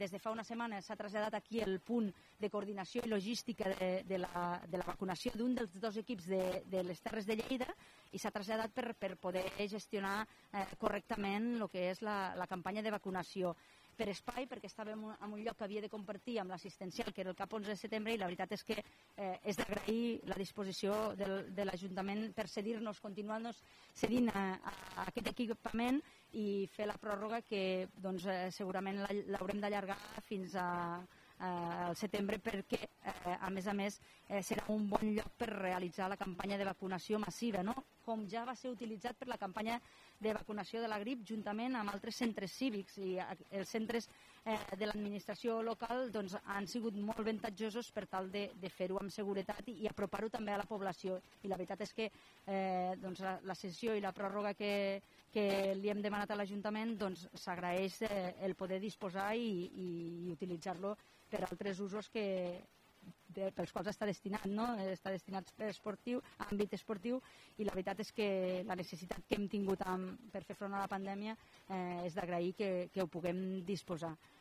Des de fa una setmana s'ha traslladat aquí el punt de coordinació i logística de la vacunació d'un dels dos equips de les Terres de Lleida i s'ha traslladat per poder gestionar correctament el que és la campanya de vacunació. Per espai, perquè estàvem en un lloc que havia de compartir amb l'assistencial, que era el CAP 11 de setembre, i la veritat és que és d'agrair la disposició de l'Ajuntament per cedir-nos, continuar-nos cedint a aquest equipament i fer la pròrroga que segurament l'haurem d'allargar fins al setembre perquè, a més, serà un bon lloc per realitzar la campanya de vacunació massiva, no? Com ja va ser utilitzat per la campanya de vacunació de la grip juntament amb altres centres cívics, i els centres de l'administració local han sigut molt avantatjosos per tal de fer-ho amb seguretat i apropar-ho també a la població. I la veritat és que la sessió i la pròrroga que li hem demanat a l'Ajuntament s'agraeix el poder disposar i utilitzar-lo per altres usos pels quals està destinat, no? Està destinat per àmbit esportiu, i la veritat és que la necessitat que hem tingut per fer front a la pandèmia és d'agrair que ho puguem disposar.